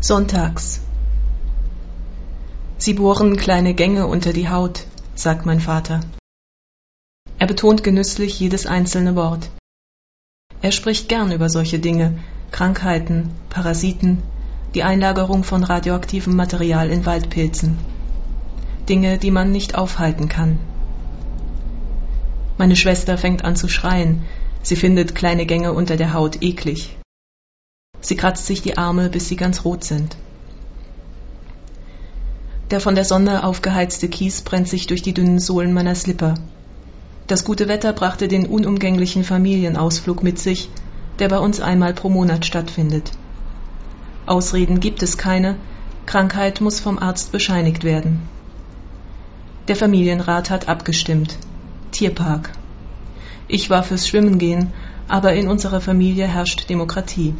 Sonntags. Sie bohren kleine Gänge unter die Haut, sagt mein Vater. Er betont genüsslich jedes einzelne Wort. Er spricht gern über solche Dinge, Krankheiten, Parasiten, die Einlagerung von radioaktivem Material in Waldpilzen. Dinge, die man nicht aufhalten kann. Meine Schwester fängt an zu schreien. Sie findet kleine Gänge unter der Haut eklig. Sie kratzt sich die Arme, bis sie ganz rot sind. Der von der Sonne aufgeheizte Kies brennt sich durch die dünnen Sohlen meiner Slipper. Das gute Wetter brachte den unumgänglichen Familienausflug mit sich, der bei uns einmal pro Monat stattfindet. Ausreden gibt es keine, Krankheit muss vom Arzt bescheinigt werden. Der Familienrat hat abgestimmt. Tierpark. Ich war fürs Schwimmen gehen, aber in unserer Familie herrscht Demokratie.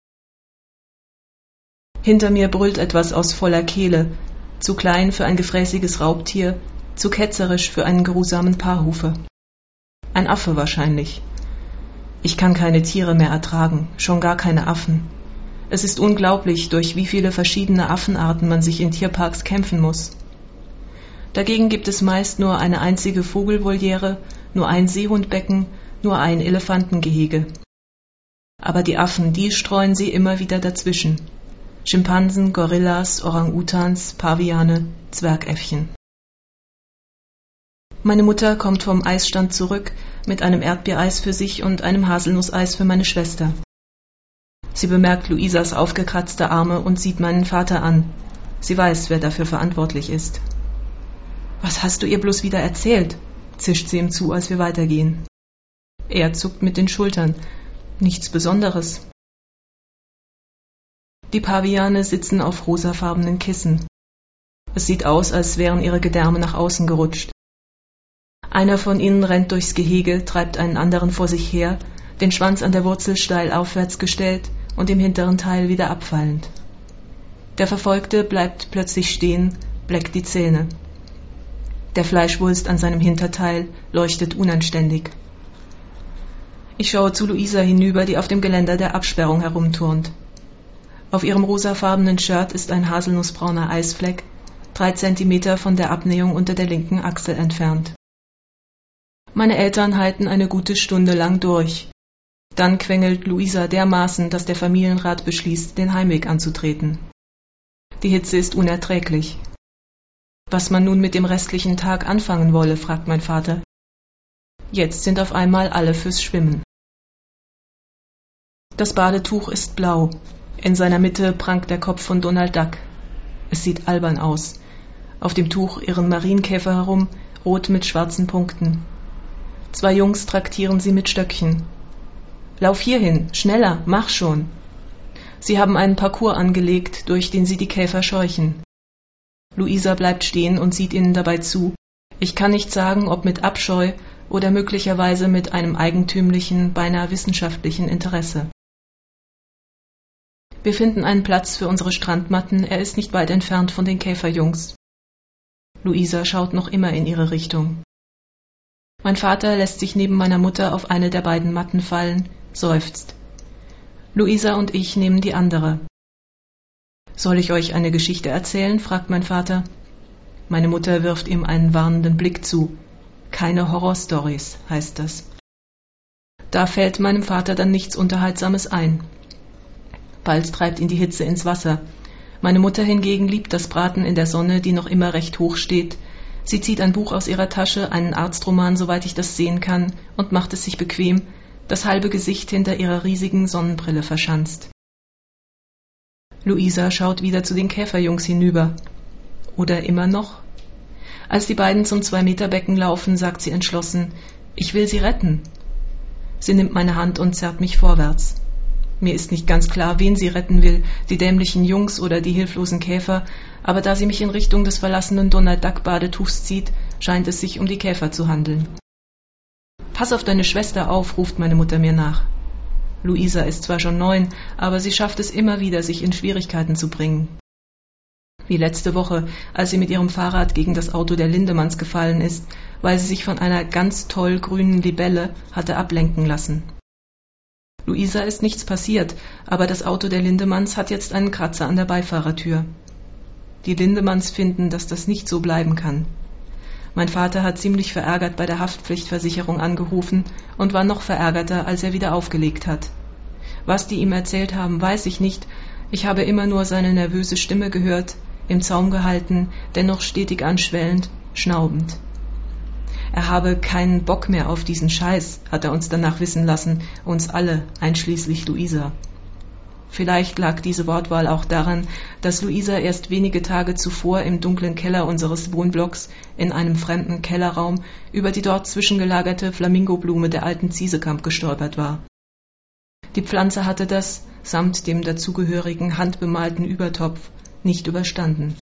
Hinter mir brüllt etwas aus voller Kehle, zu klein für ein gefräßiges Raubtier, zu ketzerisch für einen geruhsamen Paarhufer. Ein Affe wahrscheinlich. Ich kann keine Tiere mehr ertragen, schon gar keine Affen. Es ist unglaublich, durch wie viele verschiedene Affenarten man sich in Tierparks kämpfen muss. Dagegen gibt es meist nur eine einzige Vogelvoliere, nur ein Seehundbecken, nur ein Elefantengehege. Aber die Affen, die streuen sie immer wieder dazwischen. Schimpansen, Gorillas, Orang-Utans, Paviane, Zwergäffchen. Meine Mutter kommt vom Eisstand zurück mit einem Erdbeereis für sich und einem Haselnusseis für meine Schwester. Sie bemerkt Luisas aufgekratzte Arme und sieht meinen Vater an. Sie weiß, wer dafür verantwortlich ist. »Was hast du ihr bloß wieder erzählt?« zischt sie ihm zu, als wir weitergehen. Er zuckt mit den Schultern. Nichts Besonderes. Die Paviane sitzen auf rosafarbenen Kissen. Es sieht aus, als wären ihre Gedärme nach außen gerutscht. Einer von ihnen rennt durchs Gehege, treibt einen anderen vor sich her, den Schwanz an der Wurzel steil aufwärts gestellt und im hinteren Teil wieder abfallend. Der Verfolgte bleibt plötzlich stehen, bleckt die Zähne. Der Fleischwulst an seinem Hinterteil leuchtet unanständig. Ich schaue zu Luisa hinüber, die auf dem Geländer der Absperrung herumturnt. Auf ihrem rosafarbenen Shirt ist ein haselnussbrauner Eisfleck, 3 Zentimeter von der Abnähung unter der linken Achsel entfernt. Meine Eltern halten eine gute Stunde lang durch. Dann quengelt Luisa dermaßen, dass der Familienrat beschließt, den Heimweg anzutreten. Die Hitze ist unerträglich. Was man nun mit dem restlichen Tag anfangen wolle, fragt mein Vater. Jetzt sind auf einmal alle fürs Schwimmen. Das Badetuch ist blau. In seiner Mitte prangt der Kopf von Donald Duck. Es sieht albern aus. Auf dem Tuch irren Marienkäfer herum, rot mit schwarzen Punkten. 2 Jungs traktieren sie mit Stöckchen. »Lauf hierhin, schneller, mach schon!« Sie haben einen Parcours angelegt, durch den sie die Käfer scheuchen. Luisa bleibt stehen und sieht ihnen dabei zu. Ich kann nicht sagen, ob mit Abscheu oder möglicherweise mit einem eigentümlichen, beinahe wissenschaftlichen Interesse. Wir finden einen Platz für unsere Strandmatten, er ist nicht weit entfernt von den Käferjungs. Luisa schaut noch immer in ihre Richtung. Mein Vater lässt sich neben meiner Mutter auf eine der beiden Matten fallen, seufzt. Luisa und ich nehmen die andere. »Soll ich euch eine Geschichte erzählen?« fragt mein Vater. Meine Mutter wirft ihm einen warnenden Blick zu. »Keine Horrorstories«, heißt das. Da fällt meinem Vater dann nichts Unterhaltsames ein. Bald treibt ihn die Hitze ins Wasser. Meine Mutter hingegen liebt das Braten in der Sonne, die noch immer recht hoch steht. Sie zieht ein Buch aus ihrer Tasche, einen Arztroman, soweit ich das sehen kann, und macht es sich bequem, das halbe Gesicht hinter ihrer riesigen Sonnenbrille verschanzt. Luisa schaut wieder zu den Käferjungs hinüber. Oder immer noch? Als die beiden zum 2-Meter-Becken laufen, sagt sie entschlossen, »Ich will sie retten.« Sie nimmt meine Hand und zerrt mich vorwärts. Mir ist nicht ganz klar, wen sie retten will, die dämlichen Jungs oder die hilflosen Käfer, aber da sie mich in Richtung des verlassenen Donald-Duck-Badetuchs zieht, scheint es sich um die Käfer zu handeln. »Pass auf deine Schwester auf«, ruft meine Mutter mir nach. Luisa ist zwar schon 9, aber sie schafft es immer wieder, sich in Schwierigkeiten zu bringen. Wie letzte Woche, als sie mit ihrem Fahrrad gegen das Auto der Lindemanns gefallen ist, weil sie sich von einer ganz toll grünen Libelle hatte ablenken lassen. Luisa ist nichts passiert, aber das Auto der Lindemanns hat jetzt einen Kratzer an der Beifahrertür. Die Lindemanns finden, dass das nicht so bleiben kann. Mein Vater hat ziemlich verärgert bei der Haftpflichtversicherung angerufen und war noch verärgerter, als er wieder aufgelegt hat. Was die ihm erzählt haben, weiß ich nicht. Ich habe immer nur seine nervöse Stimme gehört, im Zaum gehalten, dennoch stetig anschwellend, schnaubend. Er habe keinen Bock mehr auf diesen Scheiß, hat er uns danach wissen lassen, uns alle, einschließlich Luisa. Vielleicht lag diese Wortwahl auch daran, dass Luisa erst wenige Tage zuvor im dunklen Keller unseres Wohnblocks in einem fremden Kellerraum über die dort zwischengelagerte Flamingoblume der alten Ziesekamp gestolpert war. Die Pflanze hatte das, samt dem dazugehörigen handbemalten Übertopf, nicht überstanden.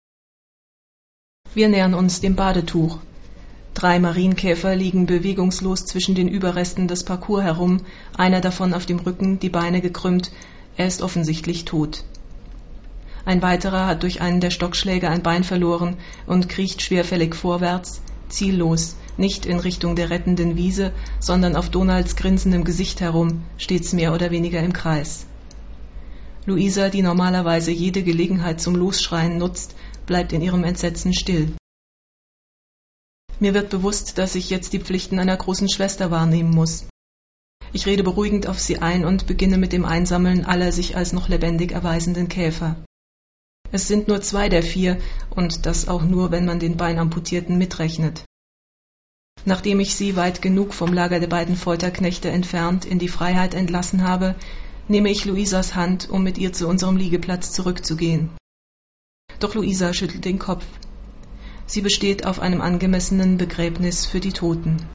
Wir nähern uns dem Badetuch. 3 Marienkäfer liegen bewegungslos zwischen den Überresten des Parcours herum, einer davon auf dem Rücken, die Beine gekrümmt. Er ist offensichtlich tot. Ein weiterer hat durch einen der Stockschläge ein Bein verloren und kriecht schwerfällig vorwärts, ziellos, nicht in Richtung der rettenden Wiese, sondern auf Donalds grinsendem Gesicht herum, stets mehr oder weniger im Kreis. Luisa, die normalerweise jede Gelegenheit zum Losschreien nutzt, bleibt in ihrem Entsetzen still. Mir wird bewusst, dass ich jetzt die Pflichten einer großen Schwester wahrnehmen muss. Ich rede beruhigend auf sie ein und beginne mit dem Einsammeln aller sich als noch lebendig erweisenden Käfer. Es sind nur 2 der 4 und das auch nur, wenn man den Beinamputierten mitrechnet. Nachdem ich sie weit genug vom Lager der beiden Folterknechte entfernt in die Freiheit entlassen habe, nehme ich Luisas Hand, um mit ihr zu unserem Liegeplatz zurückzugehen. Doch Luisa schüttelt den Kopf. Sie besteht auf einem angemessenen Begräbnis für die Toten.